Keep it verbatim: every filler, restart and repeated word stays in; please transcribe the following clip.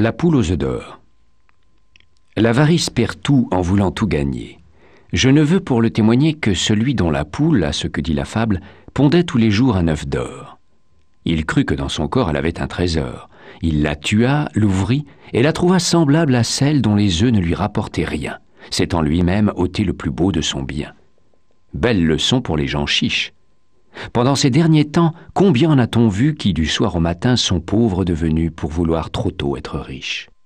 La poule aux œufs d'or. L'avarice perd tout en voulant tout gagner. Je ne veux pour le témoigner que celui dont la poule, à ce que dit la fable, pondait tous les jours un œuf d'or. Il crut que dans son corps elle avait un trésor. Il la tua, l'ouvrit, et la trouva semblable à celle dont les œufs ne lui rapportaient rien, s'étant lui-même ôté le plus beau de son bien. Belle leçon pour les gens chiches. Pendant ces derniers temps, combien en a-t-on vu qui, du soir au matin, sont pauvres devenus pour vouloir trop tôt être riches?